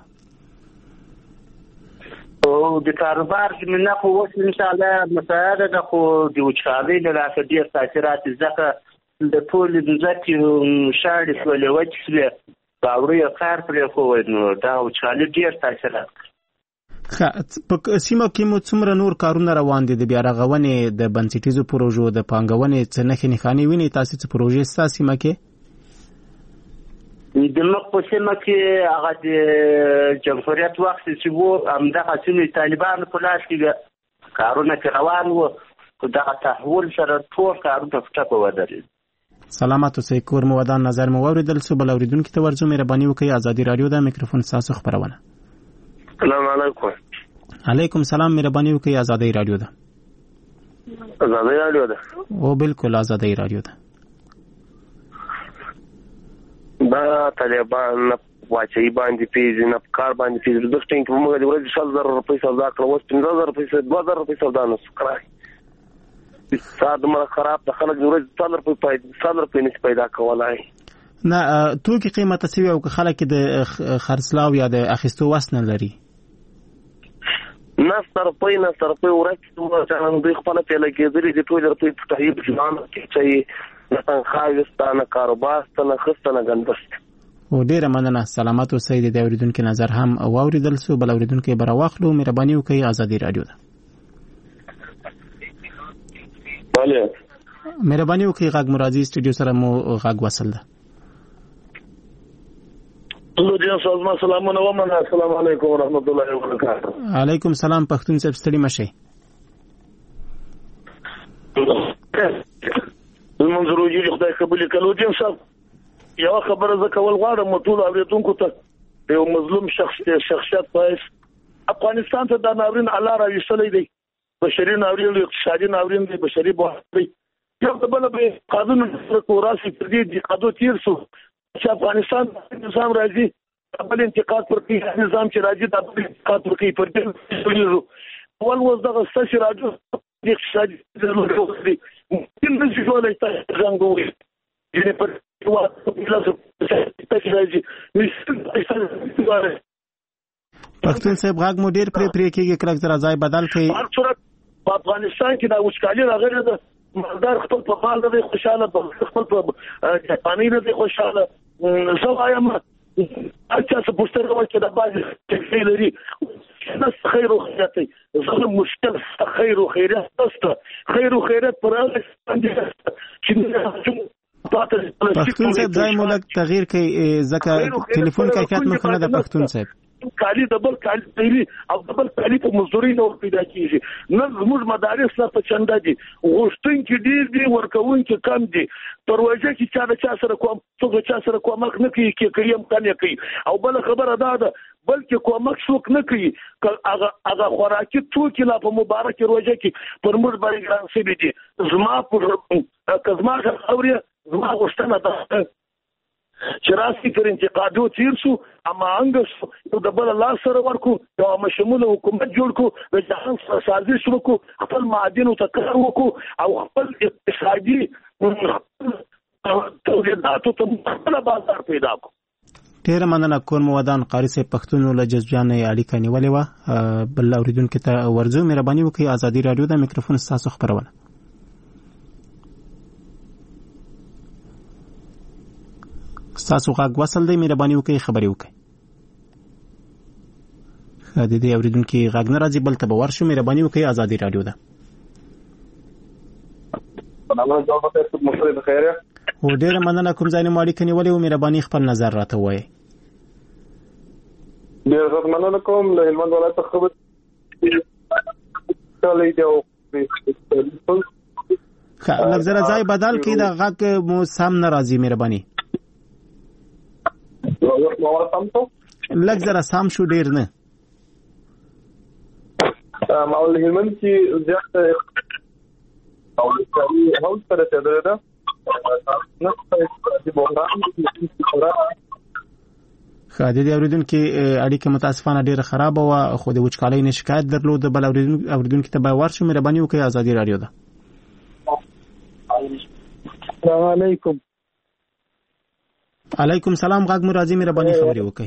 او د کاروبار زمینه خو اوس انشاءالله مساعده ده، خو د وچکالۍ له لاسه ډېر تاثیرات، ځکه د ټولې ځمکې شاړې شولې، وچې شولې، باوري کار پرېښود، نو دا وچکالي ډېر تاثیرات.
په سیمه کې مو څومره نور کارونه روان دي د بیا رغونې د بنسټیزو پروژو د پانګونې څه نښې نښانې ویني تاسو څه پروژې ستاسو سیمه کې؟
د مخ په سیمه کې هغه د جمهوریت وخت چې وو همدغه سیمې طالبانو په لاس کې کارونه روان وو، دغه تحول سره ټول کارونه په ټپه ودرېد.
سلامات اوسئ. کور مو ودان، نظر مو واورېدل سو. بل اورېدونکي ته ورځو، مهرباني وکړئ. ازادي راډیو ده، میکروفون ستاسو خپرونه.
السلام علیکم.
علیکم سلام، مهرباني وکړئ. ازادي راډیو ده.
ازادي راډیو ده.
او بالکل ازادي راډیو ده.
دا طالبان نه واچي باندې پیژې نه کار باندې پیژې د ټینګ په موږ د ورځې 100,000 روپۍ سودا کړو، اوس 15,000 روپۍ 2,000 روپۍ سودا نه سکرای ساده مر خراب د خلک د ورځې 100 روپۍ 100 روپۍ نه پیدا کولای
نه. توکي قیمته سوي او خلک د خرڅلاو یا د اخیستو وس نه لري.
نه سرپۍ ورکې چې دوی خپل پیل کېدلې د ټول روپۍ په تهیب ځان کې چې نه خاوستانه کاروبار ستنه خستنه ګندست.
او ډیره مننه. سلامات اوسئ. د اوریدونکو نظر هم واوریدل سو. بل اوریدونکو به راوخلو. مهرباني وکړئ. ازادي راډیو ده.
بله
مهرباني وکړئ. غږ مرادي سټوډیو سره مو غږ وصل ده.
سلامونه ومنه. السلام علیکم ورحمت الله وبرکاته.
علیکم سلام. پښتون صاحب ستړي مشئ.
منظور وجودي خدای قبول کړي. دین صاحب یو خبره ز کول غواړم ټول اوریدونکو ته یو مظلوم شخصیت پایس افغانستان ته د ناورین الله را ویشلې دی، بشري ناورین دی، اقتصادي ناورین دی، بشري بحران دی. یو د بل به قانون راسي پر دې قانون تیر شو چې افغانستان نظام راځي خپل انتقاد پر کې نظام چې راځي د خپل انتقاد پر کې پر دې اول وز دغه ستاسو راځي د اقتصادي ضرورت دي ممکن نشي کولای تاسو څنګه وي یعنی پر
پښتون صاحب غږ مو ډیر پرې کېږي، کله چې راځي بدل کړي.
په افغانستان کې د وچکالي راغلي ده، مالدار خپل په مال نه خوشاله، خپل په جاپاني نه خوشاله. زه وایم اچھا څه پوښتنه وکړه د باندې څه لري نس خیر او خیرات زغم مشکل خیر او خیرات است خیر او خیرات پر هغه باندې چې
پښتون صاحب ځای مولک تغییر کوي ځکه ټلیفون کیفیت مخنه د پښتون صاحب
کالی دبل کالی دی او دبل کالی په مزدوري نور پیدا کیږي. نن زموږ مدارس نه په چنده دي، غوښتون کې ډیر دي، ورکون کې کم دي. پروژه کې چا سره کوم څوک چا سره کومک نه کوي کې کریم کنه کوي. او بل خبره ده بلکې کومک څوک نه کوي. هغه خوراکي توکي لا په مبارک روزه کې پر موږ باندې ګران شوي دي. زما اوري زما غوښتنه ده چې راسي پر انتقادو تیر شو اما انګس یو د بل الله سره ورکو یو مشمول حکومت جوړ کو د جهان سره سازش وکړو، خپل معادنو ته کار وکړو او خپل اقتصادي تولیداتو ته خپل بازار پیدا کړو.
ډیره مننه. کور مو ودان. قاری صاحب پښتون له جذبیان اړیکه نیولې و. بل اوریدونکو ته ورځو. مهرباني وکړئ. ازادي راډیو ده، میکروفون ستاسو خبرونه. ستاسو غږ وصل دی، مهرباني وکړئ خبرې وکړئ. د دې اوریدونکو غږ نه راځي، بل ته به ورشو. مهرباني وکړئ. ازادي راډیو ده. او ډیره مننه. کوم ځای نه اړیکه نیولې و، مهرباني خپل نظر راته ووایئ.
ډیره مننه کوم. له هلمند ولایت څخه
لږ زره ځای بدل کړئ، د غږ مو سم نه راځي. مهرباني لږ زره سم شو، ډیر نه.
ماول هلمند کې زیات او هاوس سره تدریده نه د بحران
خاطر دی اوریدونکو اړیکه متاسفانه ډیره خراب و، خو د وچکالۍ نه شکایت درلود. بل اوریدونکو ته به ورشو. مهرباني وکړئ. ازادي راډیو ده.
السلام علیکم.
علیکم سلام. غږ مو راځي، مهرباني خبرې وکړئ.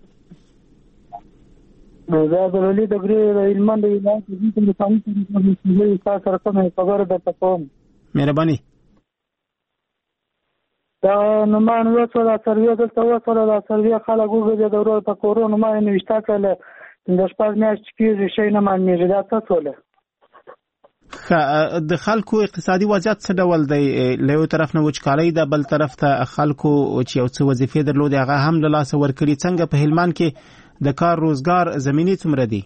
دا د ولې د ګری هلمند ولایت د قانون سره کومه خبره ده کوم.
مهرباني.
دا نو مان وڅولا سروي دلته وڅولا سروي خلک وګړي د ورو په کورونو ما نوښتا کړل د شپږ میاشتې کېږي شی نه معلومېږي. دا څه سوله؟
د خلکو اقتصادي وضعیت څه ډول دی؟ له یو طرف نه وچکالۍ ده، بل طرف ته خلکو چې یو څه وظیفې درلودې هغه هم له لاسه ورکړي. څنګه په هلمند کې د کار روزګار زمینې څومره دي؟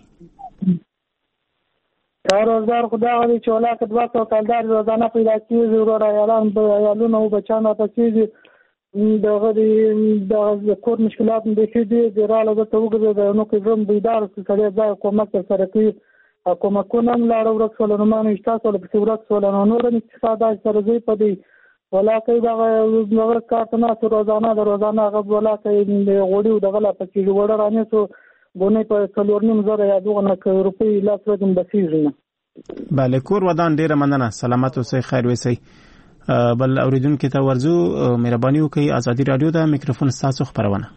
کار روزګار خو دغه دی چې ولاکه 200 کلدار روزانه پیدا کېږي، وروره عیالونه او بچیان راته کېږي. دغه د کور مشکلات مې بیخي دي. د راله درته وګرځېد نو که ژوند بیدار شو سړی ځای حکومت سره کوي، حکومتونه هم لاړه ورک شول، نو ما نو شته سوله پسې ورک شول. نو نور هم اقتصاد سره ځای په دی ولاکه دغه کار ته ناست روزانه د روزانه هغه ولاکه د غوړي او دغه لا پکې وړه رانیسو بونې په 4.5 یا 2 روپۍ لاس ورځم بسیږي.
بله، کور ودان ډیره مننه، سلامت اوسئ، خیر اوسئ. بل اوریدونکو ته ورځو، مهرباني وکړئ. ازادي رادیو د میکروفون تاسو خبرونه.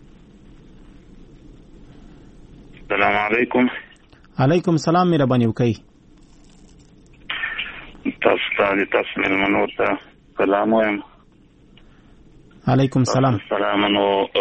السلام علیکم.
علیکم السلام، مهرباني وکړئ.
تاسو ملمنو ته سلام وایم.
علیکم السلام.
سلام. نو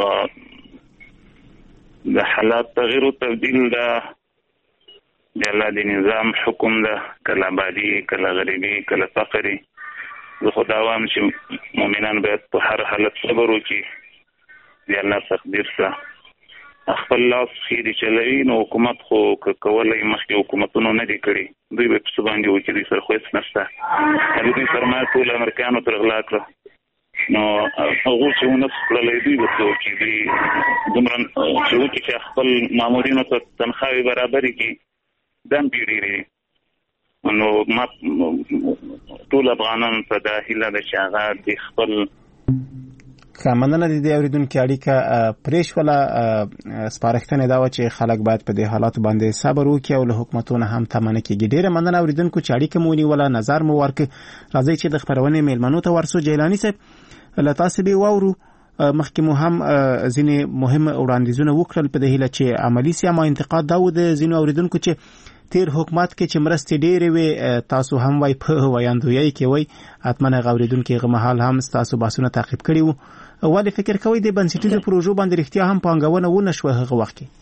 د حالات تغییر او تبديل ده، د الله د نظام حکم ده، کله آبادي، کله غریبي، کله فقري. زه خو دا وایم چې مؤمنان باید په هر حالت صبر وکړي، د الله تقدیر سره خپل لاس خیری چلوي. نو حکومت خو کولای مخکې حکومتونو نه دي کړي، دوی به په باندې وکړي، دوی سره خو هیڅ نشته. دوی سرمایه ټول امریکایانو تر غلا کړه، نو هغه چې ونه خپلې دوی وکړي دوی دومره چې خپل مامورینو ته تنخواهي برابرې کړي، دم پیډيري. نو ما ټول افغانان په داخله د شاغه د خپل
کمننه د اوریدونکو اړیکه پریشوله سپارښتنه دا و چې خلک باید په دې حالات باندې صبر وکړي او له حکومتونو هم تمنه کېږي. ډیره مننه اوریدونکو چې اړیکه مو ونیوله، نظر مو ورکړ. راځي چې د خبرونه میلمنو ته ورسو. جیلانی صاحب، له تاسو به وورو مخکې مو هم ځینې مهم وړاندیزونه وکړل په دې هیله چې عملی سي. اما انتقاد دا و د ځینو اوریدونکو چې تیر حکومت کې چې مرستې ډېرې وي، تاسو هم وای په ویاندویۍ کې وای اتمنه غوریدونکو غمحال هم تاسو باسونه تعقیب کړي وو. ولې فکر کوئ د بنسټیزو پروژو باندې رښتیا هم پانګونه ونه شوه هغه وخت کې؟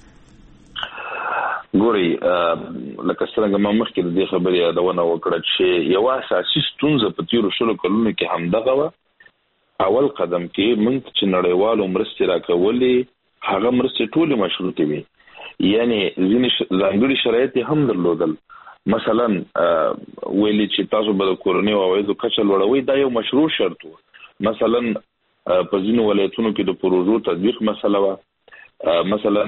ګوري لکه څنګه ما مخکې د دې خبرې یادونه وکړه چې یو اساسي ستونزه په تیرو شلو کلونو کې هم دغه و. اول قدم کې موږ چې نړیوالو مرستې راکولې، هغه مرستې ټولې مشروطې وي، یعنی ځینې ځانګړي شرایط هم درلودل. مثلا ویلي چې تاسو به د کورنۍ عوایدو کچه لوړوي، دا یو مشروع شرط و. مثلا په ځینو ولایتونو کې د پروژو تطبیق مسله و. مثلا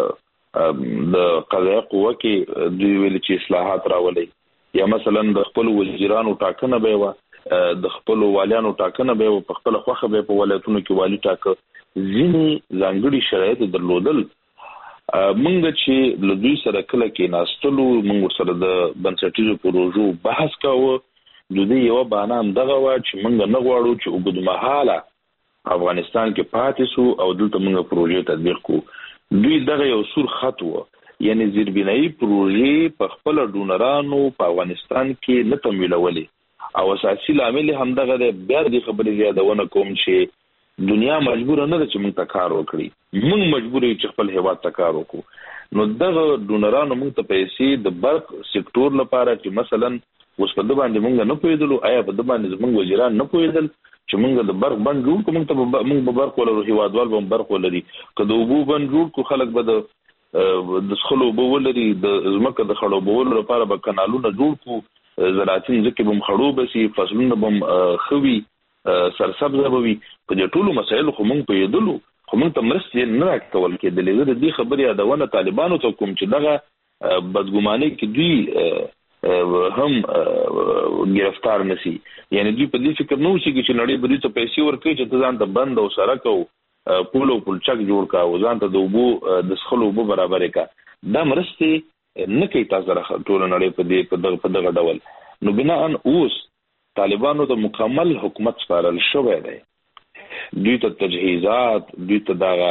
د قضایه قوه کې دوی ویلي چې اصلاحات راولي، یا مثلا د خپل وزیرانو ټاکنه به و، د خپل والیانو ټاکنه به په خپل خوخه به په ولایتونو کې والی ټاکه. ځینې ځانګړي شرایط درلودل. موږ چې له دوی سره کله کې ناستلو، موږ سره د بنسټیزو پروژو بحث کاوه. د دې یو بهانه هم دغه و چې موږ نه غواړو چې اوږدمهاله افغانستان کې پاتې سو او دلته موږ پروژې تطبیق کو. دوی دغه یو سور خط و، یعنی زیربنایي پروژې په خپل ډونرانو په افغانستان کې نه تمویلولې. او اساسي لامل هم دغه د بیا د خبرې زیادونه کوم چې دنیا مجبور نه ده چې موږ ته کار وکړي، موږ مجبور یو چې خپل هیواد ته کار وکړو. نو دغه ډونرانو موږ ته پیسې د برق سکتور لپاره چې مثلا اوس په د باندې موږ نه پوهېدلو، آیا په د باندې زموږ وزیران نه پوهېدل چې موږ د برق بند جوړ کړو، موږ به برق ولرو، هیوادوال به برق ولري. که د اوبو بند جوړ کړو، خلک به د څښلو اوبه ولري، د ځمکه د خړوبولو لپاره به کنالونه جوړ کړو، زراعتي ځمکې به خړوبه سي، فصلونه به ښه وي، سرسبزه به وي. په دې ټولو مسایلو خو موږ پوهېدلو، خو موږ ته مرستې نه راکول کېدلې. زه د دې خبرې یادونه طالبانو ته کوم چې دغه بدګمانۍ کې دوی هم گرفتار نشي. یعنی دوی په دې فکر نه وشي چې نړۍ به دوی ته پیسې ورکړي چې ته ځان ته بند او سړک او پول او پلچک جوړ کا او ځان ته د اوبو د څښلو اوبه برابرې کا. دا مرستې نه کوي تاسو سره ټول نړۍ په دغه ډول. نو بناء اوس طالبانو د مکمل حکومت سپارل شوی دی. دوی ته تجهیزات، دوی ته دغه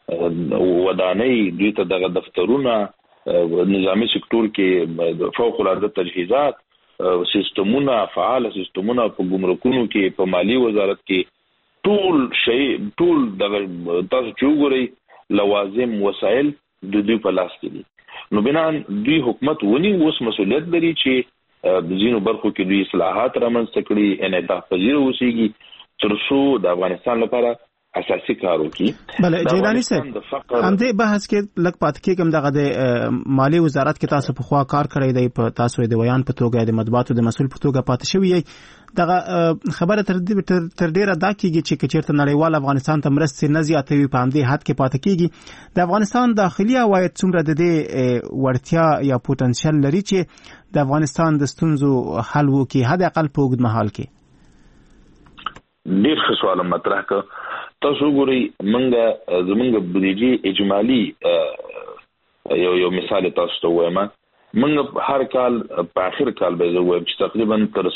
ودانۍ، دوی ته دغه دفترونه، نظامی سکتور کې فوق العاده تجهیزات، سیستمونه، فعال سیستمونه په ګمرکونو کې، په مالی وزارت کې، ټول شی، ټول دغه تاسو چې وګورئ لوازم وسایل د دوی په لاس کې دي. نو بنان دوی حکومت ونی اوس مسؤلیت لري چې د ځینو برخو کې دوی اصلاحات رامنځته کړي، انعطاف پذیر اوسېږي تر څو د افغانستان لپاره اساسي کار وکړي.
بله جیلانی صاحب همدې بحث کې لږ پاتې کېږم، دغه د مالیې وزارت کې تاسو پخوا کار کړی دی، په تاسو د ویان په توګه د مطبوعاتو د مسؤل په توګه پاتې شوی یې. دغه خبره تر ډیره دا کېږي چې چېرته نړیوال افغانستان ته مرستې نه زیاتوي، په همدې حد کې پاتې کېږي. د افغانستان داخلي عواید څومره د دې وړتیا یا پوتنشل لري چې د افغانستان د ستونزو حل وکړي، حد اقل په اوږد مهال کې؟
ډېر ښه سوال مطرح کړ. تاسو ګورئ زمونږ بودیجې اجمالي یو مثال تاسو ته وایم. موږ هر کال په آخر کال به زه وایم چې تقریبا تر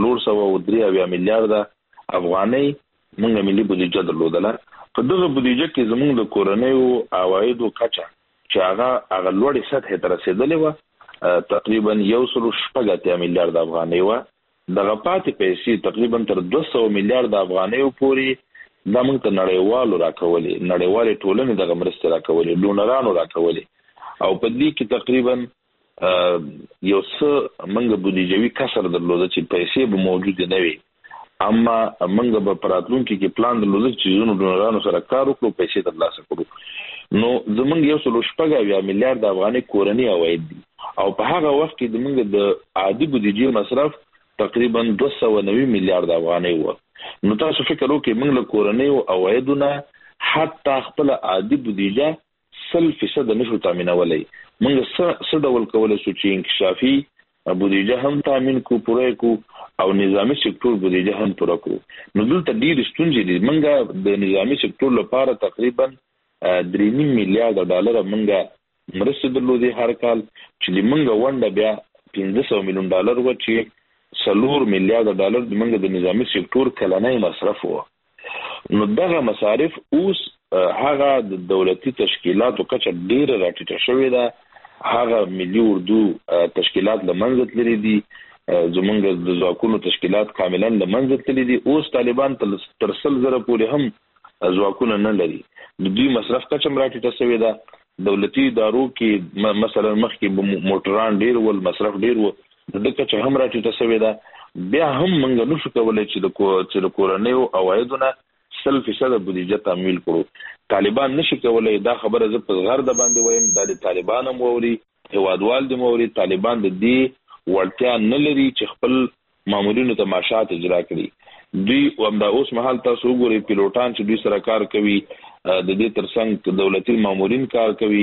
403 میلیارډ افغانۍ موږ ملي بودیجه درلودله. په دغه بودیجه کې زمونږ د کورنیو عوایدو کچه چې هغه لوړې سطحې ته رسېدلې وه تقریبا 180 میلیارډ افغانۍ وه. دغه پاتې پیسې تقریبا تر 200 میلیارډ افغانۍ پورې دا موږ ته نړیوالو راکولې، نړیوالې ټولنې دغه مرستې راکولې، ډونرانو راکولې، او په دې کې تقریبا یو څه موږ بودیجوي کسر درلوده چې پیسې به موجود نه وي، اما موږ به په راتلونکي کې پلان درلوده چې زونو ډونرانو سره کار وکړو، پیسې ترلاسه کړو. نو زموږ 180 میلیارډ افغانۍ کورني عواید دي، او په هغه وخت کې زموږ د عادي بودیجې مصرف تقریبا 290 میلیارډ افغانۍ و. نو تاسو فکر وکړئ موږ له کورنیو عوایدونه حتی خپل عادي بودیجه 100% نشو تامینولی. موږ څه ډول کولی شو چې انکشافي بودیجه هم تامین کو، پوره کو، او نظامی سکتور بودیجه هم پوره کو. نو دلته ډېرې ستونزې دي. موږ د نظامی سکتور لپاره تقریبا 3.5 میلیارډ ډالر موږ مرستې درلودې هر کال، چې موږ ونډه بیا 500 میلیون ډالر و، چې 4 میلیارډ ډالر موږ د نظامی سکتور کلنی مصرف و. نو دغه مصارف اوس هغه د دولتي تشکیلاتو کچه ډیره راټیټه شوې ده. هغه ملي اردو تشکیلات له منځه تللي دي، زمونږ د ځواکونو تشکیلات کاملا له منځه تللي دي. اوس طالبان تر 100,000 پورې هم ځواکونه نه لري. د دوی مصرف کچه هم راټیټه شوې ده. دولتي ادارو کې مثلا مخکې موټران ډیر ول، مصرف ډیر و، د کچه هم راټیټه شوې ده. بیا هم موږ نشو کولی چې د کورنیو عوایدونه 100% بودیجه تامین کړو. طالبان نشي کولی. دا خبره زه په زغر د باندې وایم، دا د طالبان هم ووري، هیوادوال دې ووري. طالبان د دې وړتیا نه لري چې خپل مامورینو ته معاشات اجرا کړي. دوی همدا اوس مهال تاسو وګورئ پیلوټان چې دوی سره کار کوي، د دې ترڅنګ دولتي مامورین کار کوي،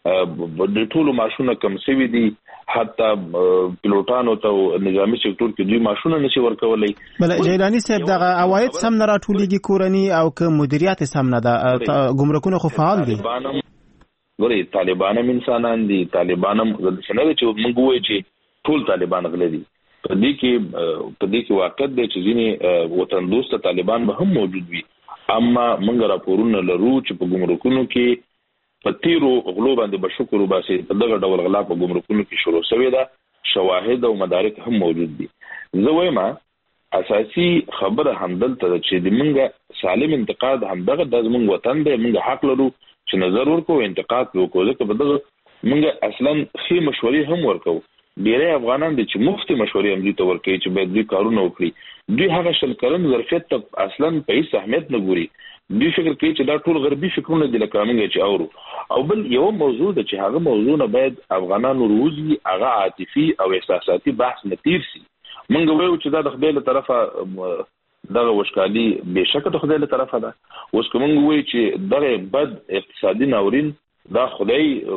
د ټولو معاشونه کم شوي دي. حتی پیلوټانو ته نظامی سکتور کې دوی معاشونه نشي ورکولی.
بله جیلانی صاحب دغه عواید سم نه راټولیږي کورني، او که مدیریت سم نه ده، ګمرکونه خو فعال دي.
ګورئ طالبان هم انسانان دي، طالبان هم څه نه چې موږ ووایو چې ټول طالبان غله دي. په دې کې واقعیت دی چې ځینې وطن دوسته طالبان به هم موجود وي، اما موږ راپورونه لرو چې په ګمرکونو کې په تیرو غلو باندې به شکر وباسي. په دغه ډول غلا په ګمرکونو کې شروع شوې ده، شواهد او مدارک هم موجود دي. زه وایم اساسي خبره همدلته ده چې د موږ سالم انتقاد همدغه د زموږ وطن دی. موږ حق لرو چې نظر ورکو، انتقاد وکړو، ځکه په دغه موږ اصلا ښې مشورې هم ورکو. ډېری افغانان دي چې مفتي مشورې هم دوی ته ورکوي چې باید دوی کارونه وکړي. دوی هغه 100 کلن ظرفیت ته اصلا په هیڅ اهمیت نه ګوري. دوی فکر کوي چې دا ټول غربي فکرونه دي لکه موږ چې اورو. او بل یو موضوع ده چې هغه موضوع نه باید افغانانو روزي هغه عاطفي او احساساتي بحث نه تیر شي. موږ وایو چې دا د خدای له طرفه دغه وشکالي بهشکه د خدای له طرفه ده. اوس کوم وایي چې دغه بد اقتصادي ناورین دا خدای